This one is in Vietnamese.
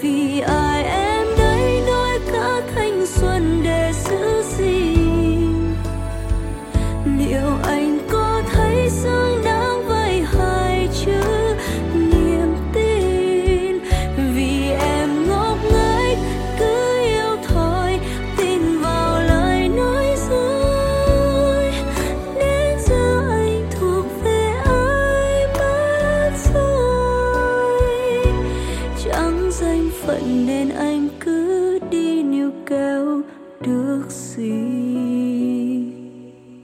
Vì ai em đây nói cả thanh xuân để giữ gìn, liệu anh có thấy xứng đáng với hai chữ niềm tin? Vì em ngốc nghếch cứ yêu thôi, tin vào lời nói dối, đến giờ anh thuộc về ai mất rồi. Chẳng danh phận nên anh cứ đi níu kéo được gì.